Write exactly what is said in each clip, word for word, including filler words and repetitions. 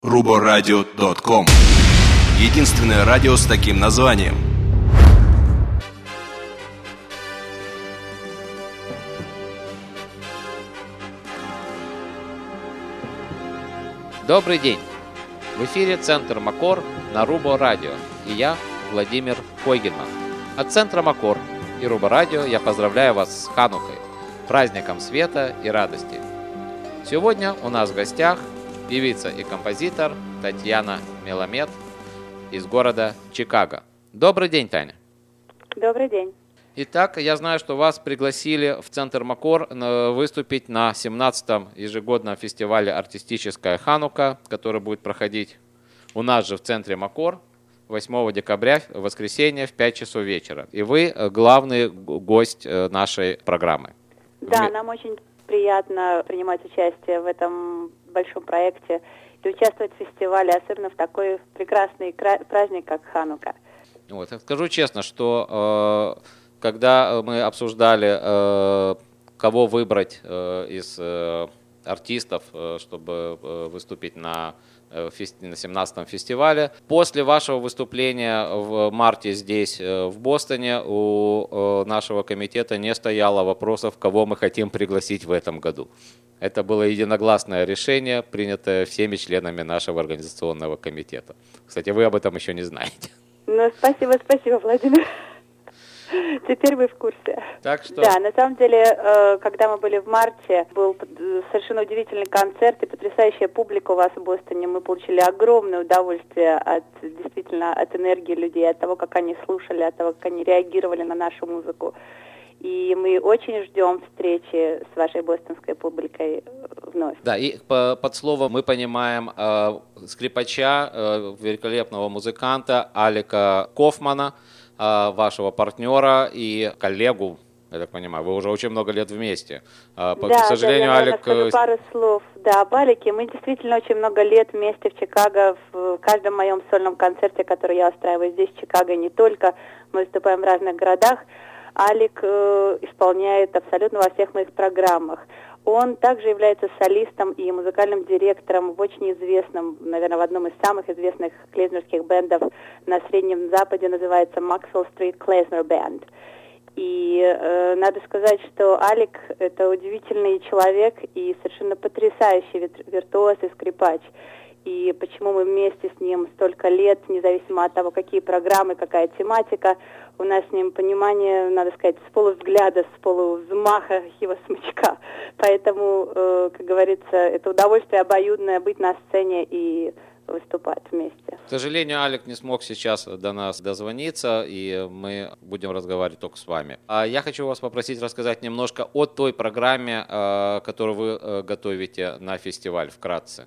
рубо-радио точка ком. Единственное радио с таким названием. Добрый день! В эфире Центр Макор на Рубо Радио и я, Владимир Койгельман. От Центра Макор и Рубо Радио я поздравляю вас с Ханукой, праздником света и радости. Сегодня у нас в гостях певица и композитор Татьяна Меламед из города Чикаго. Добрый день, Таня! Добрый день! Итак, я знаю, что вас пригласили в Центр Макор выступить на семнадцатом ежегодном фестивале «Артистическая Ханука», который будет проходить у нас же в Центре Макор восьмого декабря, в воскресенье, в пять часов вечера. И вы главный гость нашей программы. Да, нам очень приятно принимать участие в этом большом проекте и участвовать в фестивале, особенно в такой прекрасный праздник, как Ханука. Вот, скажу честно, что... Э, Когда мы обсуждали, кого выбрать из артистов, чтобы выступить на семнадцатом фестивале, после вашего выступления в марте здесь, в Бостоне, у нашего комитета не стояло вопросов, кого мы хотим пригласить в этом году. Это было единогласное решение, принятое всеми членами нашего организационного комитета. Кстати, вы об этом еще не знаете. Ну, спасибо, спасибо, Владимир. Теперь вы в курсе. Так что... Да, на самом деле, когда мы были в марте, был совершенно удивительный концерт и потрясающая публика у вас в Бостоне. Мы получили огромное удовольствие от, действительно, от энергии людей, от того, как они слушали, от того, как они реагировали на нашу музыку. И мы очень ждем встречи с вашей бостонской публикой вновь. Да, и по, под словом мы понимаем э, скрипача, э, великолепного музыканта Алика Кофмана, вашего партнера и коллегу, я так понимаю, вы уже очень много лет вместе. По, да, к сожалению, да, я, Алик... скажу пару слов. Да, об Алике. Мы действительно очень много лет вместе в Чикаго, в каждом моем сольном концерте, который я устраиваю здесь, в Чикаго, не только. Мы выступаем в разных городах. Алик э, исполняет абсолютно во всех моих программах. Он также является солистом и музыкальным директором в очень известном, наверное, в одном из самых известных клейзмерских бендов на Среднем Западе, называется Maxwell Street Klezmer Band. И э, надо сказать, что Алик – это удивительный человек и совершенно потрясающий виртуоз и скрипач. И почему мы вместе с ним столько лет, независимо от того, какие программы, какая тематика, у нас с ним понимание, надо сказать, с полувзгляда, с полувзмаха его смычка. Поэтому, э, как говорится, это удовольствие обоюдное быть на сцене и выступать вместе. К сожалению, Алик не смог сейчас до нас дозвониться, и мы будем разговаривать только с вами. А я хочу вас попросить рассказать немножко о той программе, э, которую вы э, готовите на фестиваль, вкратце.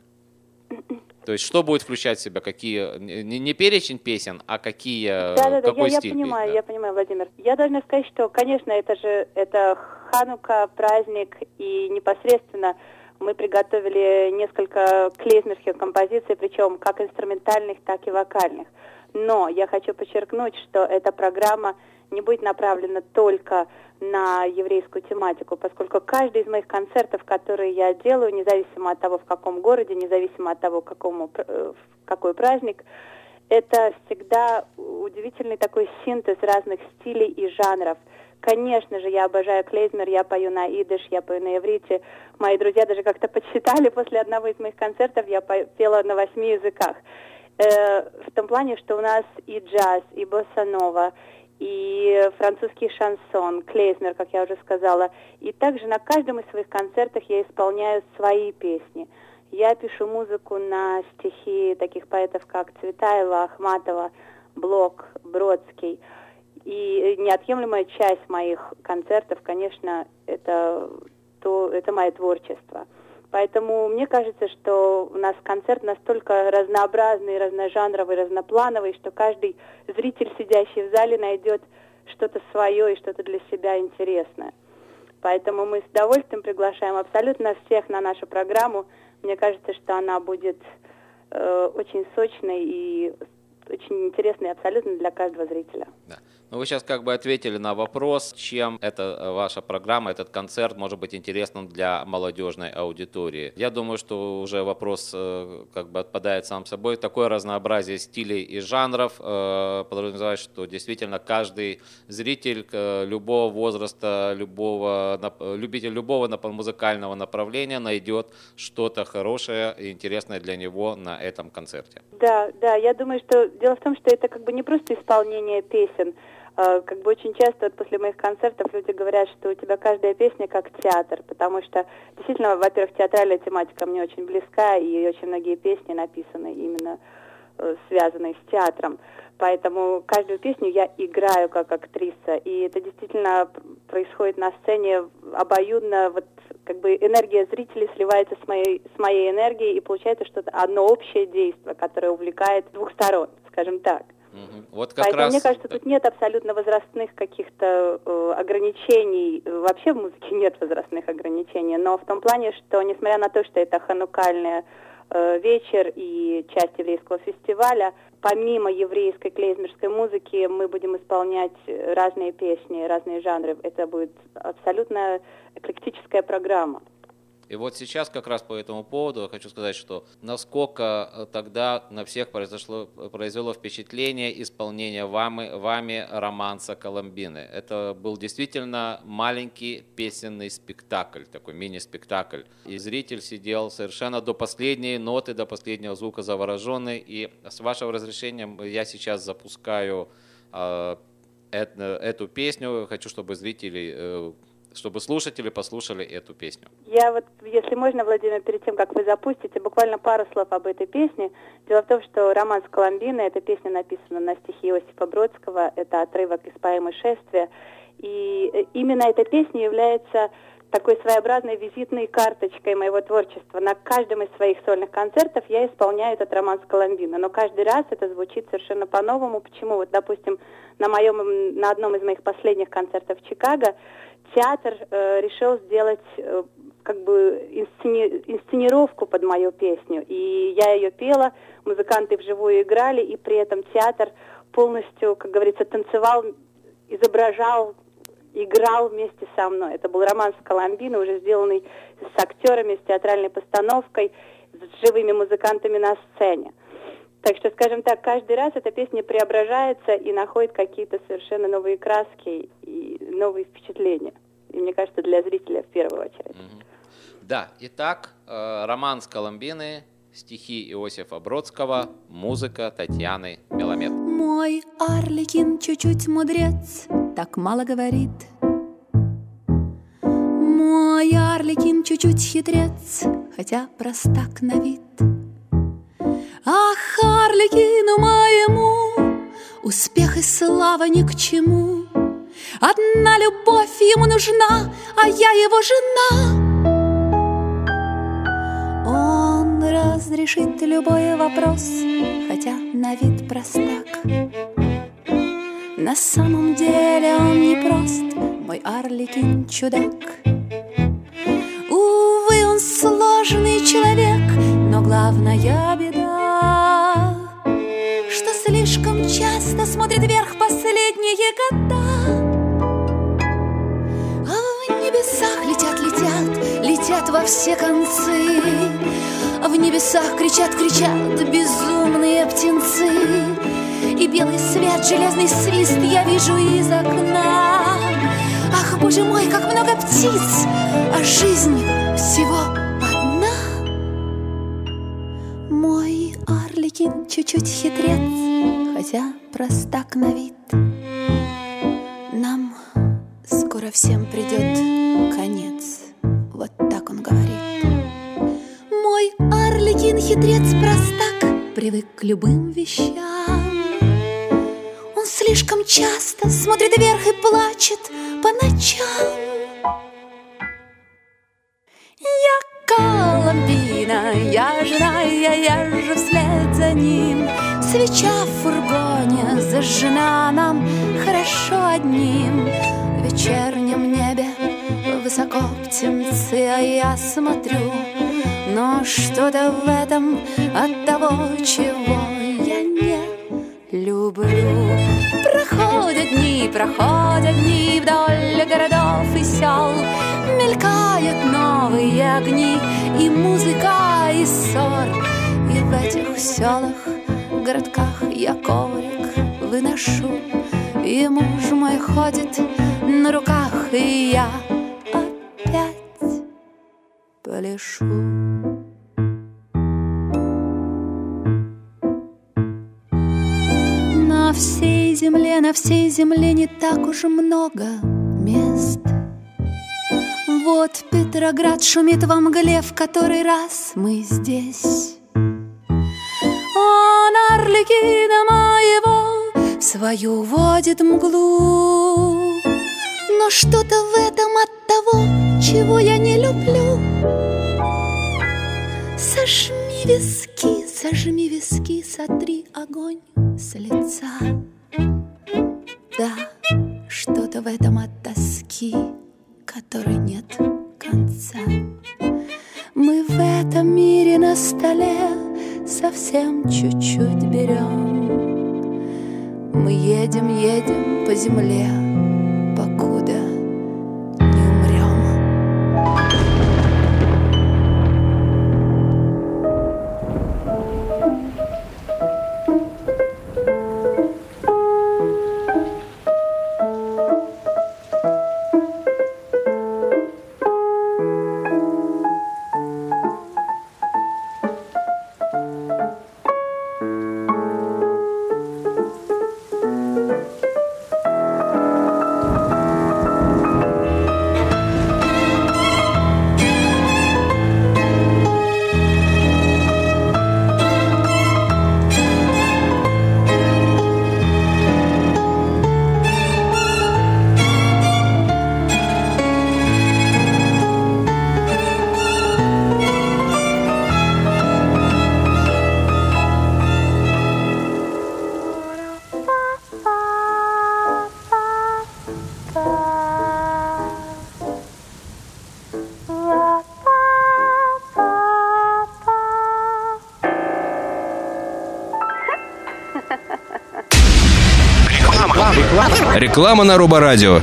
То есть, что будет включать в себя, какие, не, не перечень песен, а какие, да, да, какой я, стиль? Я понимаю, да? я понимаю, Владимир. Я должна сказать, что, конечно, это же это Ханука, праздник, и непосредственно мы приготовили несколько клейзмерских композиций, причем как инструментальных, так и вокальных. Но я хочу подчеркнуть, что эта программа не будет направлена только на еврейскую тематику, поскольку каждый из моих концертов, которые я делаю, независимо от того, в каком городе, независимо от того, какому, какой праздник, это всегда удивительный такой синтез разных стилей и жанров. Конечно же, я обожаю клейзмер, я пою на идиш, я пою на иврите. Мои друзья даже как-то подсчитали, после одного из моих концертов я пела на восьми языках. Э, в том плане, что у нас и джаз, и босса-нова, и французский шансон, клейзмер, как я уже сказала. И также на каждом из своих концертов я исполняю свои песни. Я пишу музыку на стихи таких поэтов, как Цветаева, Ахматова, Блок, Бродский. И неотъемлемая часть моих концертов, конечно, это, то, это мое творчество. Поэтому мне кажется, что у нас концерт настолько разнообразный, разножанровый, разноплановый, что каждый зритель, сидящий в зале, найдет что-то свое и что-то для себя интересное. Поэтому мы с удовольствием приглашаем абсолютно всех на нашу программу. Мне кажется, что она будет э, очень сочной и очень интересный абсолютно для каждого зрителя. Да. Ну, вы сейчас как бы ответили на вопрос, чем эта ваша программа, этот концерт может быть интересным для молодежной аудитории. Я думаю, что уже вопрос как бы отпадает сам собой. Такое разнообразие стилей и жанров подразумевает, что действительно каждый зритель любого возраста, любого, любитель любого музыкального направления найдет что-то хорошее и интересное для него на этом концерте. Да, да, я думаю, что дело в том, что это как бы не просто исполнение песен. Как бы очень часто вот после моих концертов люди говорят, что у тебя каждая песня как театр, потому что действительно, во-первых, театральная тематика мне очень близка, и очень многие песни написаны именно связанные с театром. Поэтому каждую песню я играю как актриса, и это действительно происходит на сцене обоюдно, вот как бы энергия зрителей сливается с моей, с моей энергией, и получается что-то одно общее действие, которое увлекает с двух сторон, скажем так. Вот как Поэтому раз... мне кажется, тут нет абсолютно возрастных каких-то э, ограничений. Вообще в музыке нет возрастных ограничений, но в том плане, что несмотря на то, что это ханукальный э, вечер и часть еврейского фестиваля, помимо еврейской клейзмерской музыки мы будем исполнять разные песни, разные жанры. Это будет абсолютно эклектическая программа. И вот сейчас как раз по этому поводу я хочу сказать, что насколько тогда на всех произошло, произвело впечатление исполнение вами, вами романса «Коломбины». Это был действительно маленький песенный спектакль, такой мини-спектакль. И зритель сидел совершенно до последней ноты, до последнего звука завороженный. И с вашего разрешения я сейчас запускаю э, эту, эту песню. Хочу, чтобы зрители... Э, чтобы слушатели послушали эту песню. Я вот, если можно, Владимир, перед тем, как вы запустите, буквально пару слов об этой песне. Дело в том, что романс «Коломбина», эта песня написана на стихи Иосифа Бродского, это отрывок из поэмы «Шествие». И именно эта песня является такой своеобразной визитной карточкой моего творчества. На каждом из своих сольных концертов я исполняю этот романс «Коломбина», но каждый раз это звучит совершенно по-новому. Почему? Вот, допустим, на, моем, на одном из моих последних концертов в Чикаго театр э, решил сделать э, как бы инсцени... инсценировку под мою песню, и я ее пела, музыканты вживую играли, и при этом театр полностью, как говорится, танцевал, изображал, играл вместе со мной. Это был романс «Коломбина», уже сделанный с актерами, с театральной постановкой, с живыми музыкантами на сцене. Так что, скажем так, каждый раз эта песня преображается и находит какие-то совершенно новые краски и новые впечатления. И мне кажется, для зрителя в первую очередь. Mm-hmm. Да, итак, романс «Коломбины», стихи Иосифа Бродского, музыка Татьяны Меламед. Мой Арлекин чуть-чуть мудрец, так мало говорит. Мой Арлекин чуть-чуть хитрец, хотя простак на вид. Ах, Арлекину моему успех и слава ни к чему. Одна любовь ему нужна, а я его жена. Он разрешит любой вопрос, хотя на вид простак. На самом деле он не прост, мой Арлекин чудак. Увы, он сложный человек, но главная беда, что слишком часто смотрит вверх последние года. А в небесах летят, летят, летят во все концы. В небесах кричат, кричат безумные птенцы. И белый свет, железный свист я вижу из окна. Ах, боже мой, как много птиц, а жизнь всего одна. Мой Арлекин чуть-чуть хитрец, хотя простак на вид. Нам скоро всем придет конец, вот так он говорит. Мой Арлекин хитрец простак, привык к любым вещам. Он слишком часто смотрит вверх и плачет по ночам. Я Коломбина, я жена, я езжу вслед за ним. Свеча в фургоне зажжена, нам хорошо одним. В вечернем небе высоко птенцы, а я смотрю, но что-то в этом от того, чего я не люблю. Проходят дни, проходят дни вдоль городов и сел, мелькают новые огни и музыка, и ссор. И в этих селах, городках я коврик выношу, и муж мой ходит на руках, и я опять пляшу. На всей земле, на всей земле не так уж много мест. Вот Петроград шумит во мгле, в который раз мы здесь. Он Арлекина моего в свою водит мглу. Но что-то в этом от того, чего я не люблю. Сожми виски, сожми виски, сотри огонь с лица. Да, что-то в этом от тоски, которой нет конца. Мы в этом мире на столе совсем чуть-чуть берем. Мы едем, едем по земле, покуда не умрем. Реклама на Роборадио.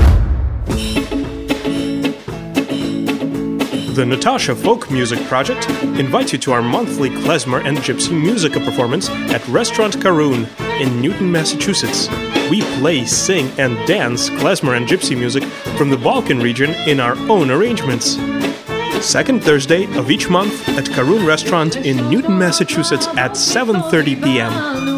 The Natasha Folk Music Project invites you to our monthly klezmer and gypsy musica performance at Restaurant Karoon in Newton, Massachusetts. We play, sing, and dance klezmer and gypsy music from the Balkan region in our own arrangements. Second Thursday of each month at Karoon Restaurant in Newton, Massachusetts at seven thirty p.m.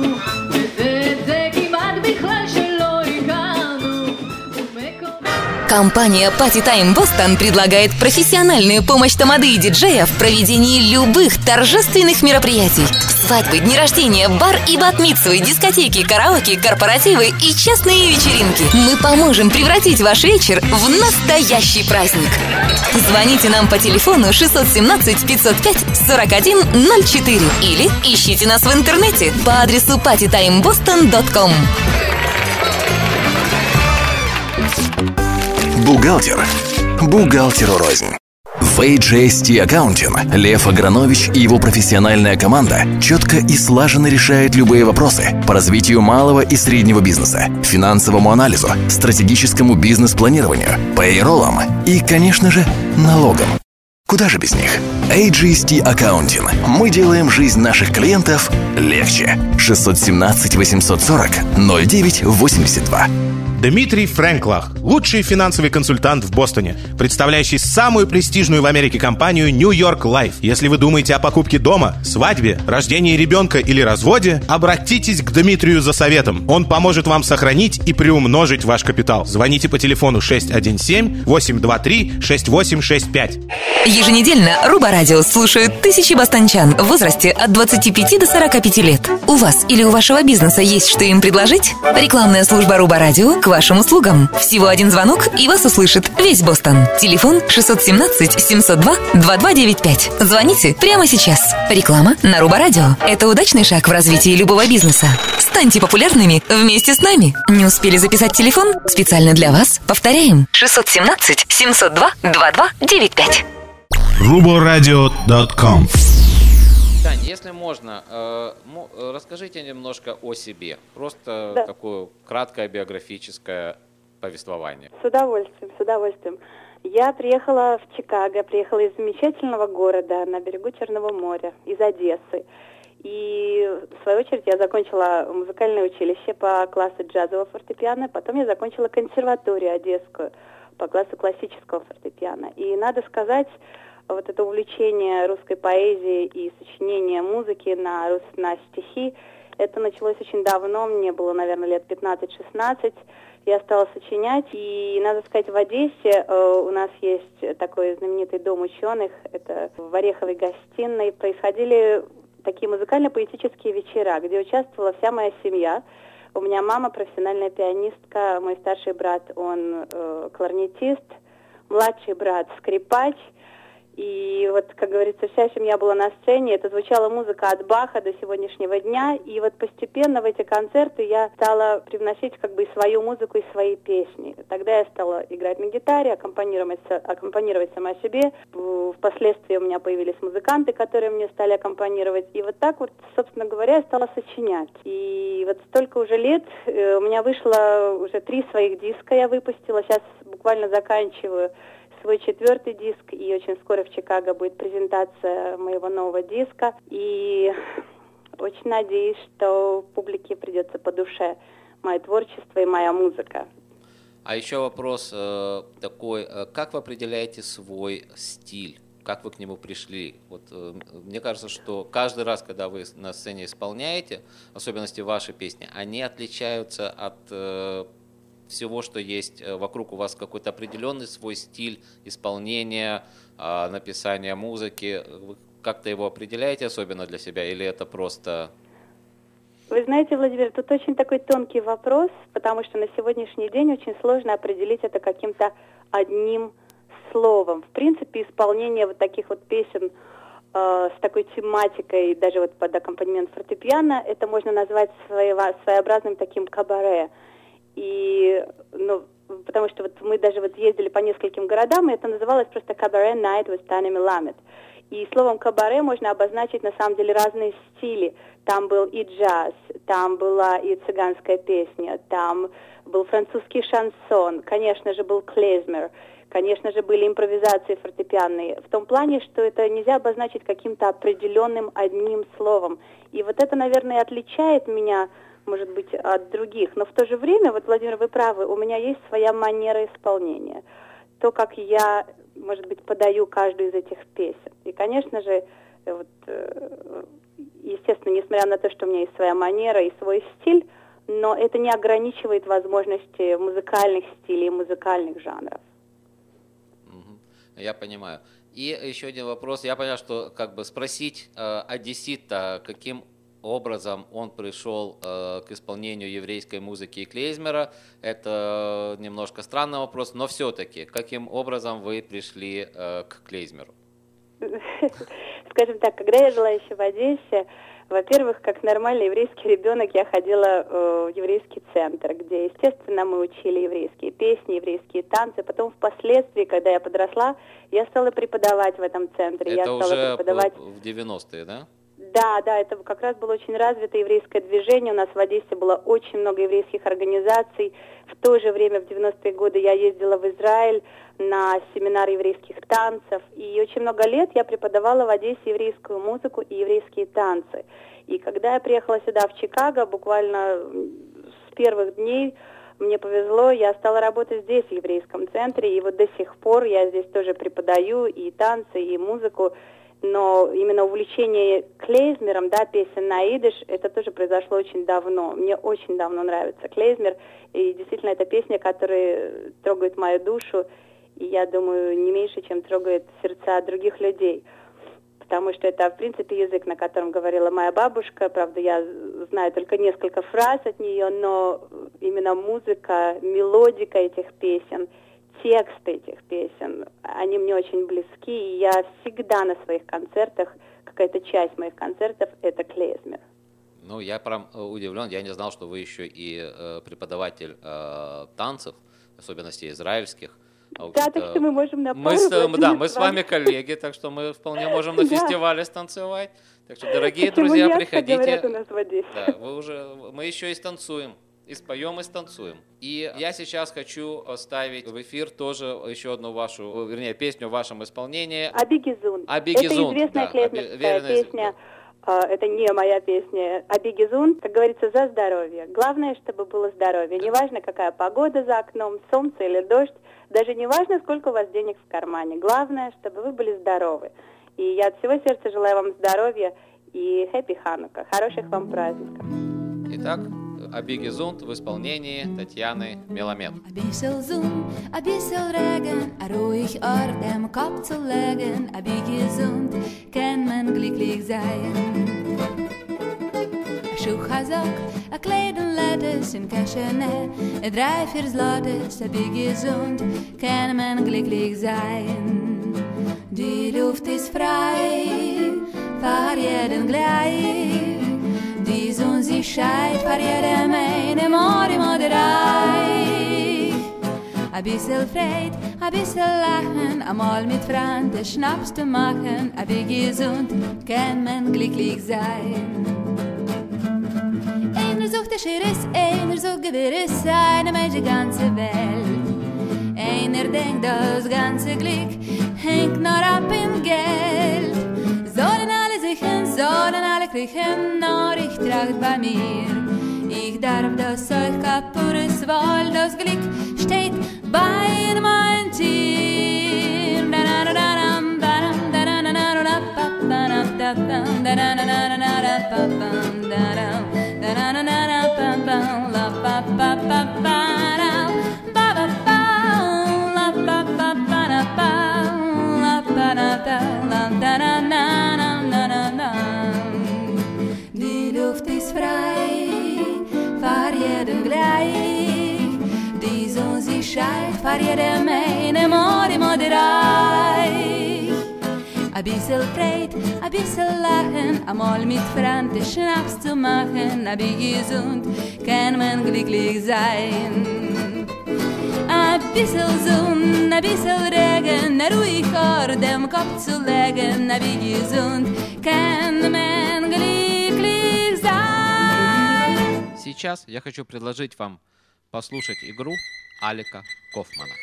Компания Party Time Boston предлагает профессиональную помощь тамады и диджея в проведении любых торжественных мероприятий. Свадьбы, дни рождения, бар и бат-мицвы, дискотеки, караоке, корпоративы и частные вечеринки. Мы поможем превратить ваш вечер в настоящий праздник. Звоните нам по телефону шесть один семь пятьсот пять сорок один ноль четыре или ищите нас в интернете по адресу парти тайм бостон точка ком. Бухгалтер. Бухгалтеру рознь. В эй джей эс ти Accounting Лев Агранович и его профессиональная команда четко и слаженно решают любые вопросы по развитию малого и среднего бизнеса, финансовому анализу, стратегическому бизнес-планированию, пейроллам и, конечно же, налогам. Куда же без них? эй джей эс ти Accounting. Мы делаем жизнь наших клиентов легче. шесть один семь восемь сорок ноль девять восемьдесят два. Дмитрий Фрэнклах, лучший финансовый консультант в Бостоне, представляющий самую престижную в Америке компанию New York Life. Если вы думаете о покупке дома, свадьбе, рождении ребенка или разводе, обратитесь к Дмитрию за советом. Он поможет вам сохранить и приумножить ваш капитал. Звоните по телефону шесть один семь восемь два три шесть восемь шесть пять. Еженедельно Роборадио слушают тысячи бостончан в возрасте от двадцати пяти до сорока пяти лет. У вас или у вашего бизнеса есть что им предложить? Рекламная служба Роборадио к вашим услугам. Всего один звонок, и вас услышит весь Бостон. Телефон шесть один семь семь ноль два два два девять пять. Звоните прямо сейчас. Реклама на Роборадио. Это удачный шаг в развитии любого бизнеса. Станьте популярными вместе с нами. Не успели записать телефон? Специально для вас повторяем. шесть один семь семь ноль два два два девять пять. роборадио точка ком. Да, если можно, э, расскажите немножко о себе. Просто да. такое краткое биографическое повествование. С удовольствием, с удовольствием. Я приехала в Чикаго, приехала из замечательного города на берегу Черного моря, из Одессы. И, в свою очередь, я закончила музыкальное училище по классу джазового фортепиано, потом я закончила консерваторию одесскую по классу классического фортепиано. И, надо сказать, вот это увлечение русской поэзией и сочинение музыки на, на стихи, это началось очень давно, мне было, наверное, лет пятнадцать-шестнадцать. Я стала сочинять, и, надо сказать, в Одессе э, у нас есть такой знаменитый дом ученых, это в Ореховой гостиной, происходили такие музыкально-поэтические вечера, где участвовала вся моя семья. У меня мама профессиональная пианистка, мой старший брат, он э, кларнетист, младший брат скрипач. И вот, как говорится, вся семья была на сцене, это звучала музыка от Баха до сегодняшнего дня, и вот постепенно в эти концерты я стала привносить как бы и свою музыку, и свои песни. Тогда я стала играть на гитаре, аккомпанировать, аккомпанировать сама себе. Впоследствии у меня появились музыканты, которые мне стали аккомпанировать, и вот так вот, собственно говоря, я стала сочинять. И вот столько уже лет, у меня вышло уже три своих диска я выпустила, сейчас буквально заканчиваю свой четвертый диск, и очень скоро в Чикаго будет презентация моего нового диска. И очень надеюсь, что публике придется по душе мое творчество и моя музыка. А еще вопрос э, такой, как вы определяете свой стиль? Как вы к нему пришли? Вот, э, мне кажется, что каждый раз, когда вы на сцене исполняете, в особенности ваши песни, они отличаются от э, всего, что есть вокруг. У вас какой-то определенный свой стиль исполнения, написания музыки. Вы как-то его определяете особенно для себя, или это просто... Вы знаете, Владимир, тут очень такой тонкий вопрос, потому что на сегодняшний день очень сложно определить это каким-то одним словом. В принципе, исполнение вот таких вот песен э, с такой тематикой, даже вот под аккомпанемент фортепиано, это можно назвать своего, своеобразным таким кабаре. И, ну, потому что вот мы даже вот ездили по нескольким городам, и это называлось просто «Cabaret Night with Tanya Melamed». И словом «кабаре» можно обозначить, на самом деле, разные стили. Там был и джаз, там была и цыганская песня, там был французский шансон, конечно же, был клезмер, конечно же, были импровизации фортепианные. В том плане, что это нельзя обозначить каким-то определенным одним словом. И вот это, наверное, отличает меня, может быть, от других. Но в то же время, вот, Владимир, вы правы, у меня есть своя манера исполнения. То, как я, может быть, подаю каждую из этих песен. И, конечно же, вот, естественно, несмотря на то, что у меня есть своя манера и свой стиль, но это не ограничивает возможности музыкальных стилей, музыкальных жанров. Я понимаю. И еще один вопрос. Я понял, что как бы спросить э, одессита, каким образом он пришел э, к исполнению еврейской музыки и клейзмера, это немножко странный вопрос, но все-таки, каким образом вы пришли э, к клейзмеру? Скажем так, когда я жила еще в Одессе, во-первых, как нормальный еврейский ребенок, я ходила э, в еврейский центр, где, естественно, мы учили еврейские песни, еврейские танцы. Потом, впоследствии, когда я подросла, я стала преподавать в этом центре. Это я стала уже преподавать... в девяностые, да? Да, да, это как раз было очень развито еврейское движение. У нас в Одессе было очень много еврейских организаций. В то же время, в девяностые годы, я ездила в Израиль на семинар еврейских танцев. И очень много лет я преподавала в Одессе еврейскую музыку и еврейские танцы. И когда я приехала сюда, в Чикаго, буквально с первых дней мне повезло, я стала работать здесь, в еврейском центре. И вот до сих пор я здесь тоже преподаю и танцы, и музыку. Но именно увлечение клейзмером, да, песен на идиш, это тоже произошло очень давно. Мне очень давно нравится клейзмер, и действительно это песня, которая трогает мою душу, и я думаю, не меньше, чем трогает сердца других людей. Потому что это, в принципе, язык, на котором говорила моя бабушка. Правда, я знаю только несколько фраз от нее, но именно музыка, мелодика этих песен, тексты этих песен, они мне очень близки, и я всегда на своих концертах, какая-то часть моих концертов, это клейзмер. Ну, я прям удивлен, я не знал, что вы еще и э, преподаватель э, танцев, в особенности израильских. А вот, Да, так что мы можем на мы с, пару Да, мы с вами коллеги, так что мы вполне можем на фестивале станцевать. Так что, дорогие Почему друзья, нет, приходите. говорят у нас в Одессе. Да, вы уже, мы еще и станцуем. И споем, и станцуем. И я сейчас хочу ставить в эфир тоже еще одну вашу, вернее, песню в вашем исполнении. Абигизун. Абигизун. Это известная Да, клезмерская Аби- песня. Это не моя песня. Абигизун, как говорится, за здоровье. Главное, чтобы было здоровье. Неважно, какая погода за окном, солнце или дождь. Даже не важно, сколько у вас денег в кармане. Главное, чтобы вы были здоровы. И я от всего сердца желаю вам здоровья и хэппи Ханука. Хороших вам праздников. Итак, Абигизунт в исполнении Татьяны Меламед. Ein bisschen Sonne, ein bisschen Regen, ein ruhig Ort am Kopf zu legen. Ein bisschen gesund, kann man glücklich sein. Ein Schuhchazok, ein Kleid und Lettes in Kaschene, ein drei, vier Slottes, ein bisschen gesund, kann man glücklich sein. Die Luft ist frei, für jeden gleich. Die Sonne, sie scheint für jede Menge, Mori, Moderei. Ein bisschen Freude, ein bisschen Lachen, einmal mit Freunden Schnaps zu machen. Ein bisschen gesund, kann man glücklich sein. Einer sucht der Schiris, einer sucht Gewiss, eine Mensch die ganze Welt. Einer denkt, das ganze Glück hängt nur ab in Geld. Sollen alle sichern, sollen alle kriechen, nur ich trage bei mir. Ich darf das euch kaputtes Wohl, das Glück steht bei meinem Team. Die Luft ist frei, für jeden gleich. Die Sonne, sie scheint für jede Menge, Mori, Moderei. Ein bisschen Freude, ein bisschen Lachen, einmal mit Freunden Schnaps zu machen. Ein bisschen gesund, kann man glücklich sein. Ein bisschen Sonne, ein bisschen Regen, ein ruhig Ort am Kopf zu legen. Ein bisschen gesund, kann man glücklich sein. Сейчас я хочу предложить вам послушать игру Алика Кофмана.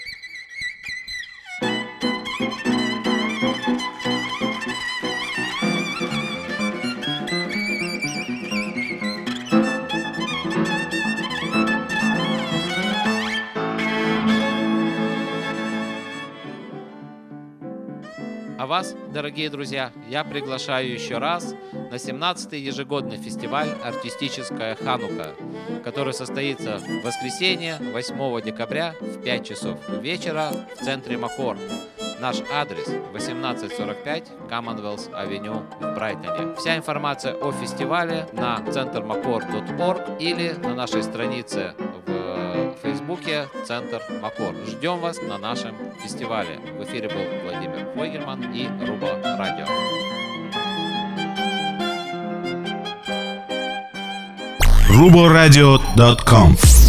А вас, дорогие друзья, я приглашаю еще раз на семнадцатый ежегодный фестиваль «Артистическая Ханука», который состоится в воскресенье, восьмого декабря в пять часов вечера в центре Макор. Наш адрес восемнадцать сорок пять Commonwealth Avenue в Брайтоне. Вся информация о фестивале на центр макор точка орг или на нашей странице в Фейсбуке «Центр Макор». Ждем вас на нашем фестивале. В эфире был Владимир Фойгельман и Руба Радио. руба радио точка ком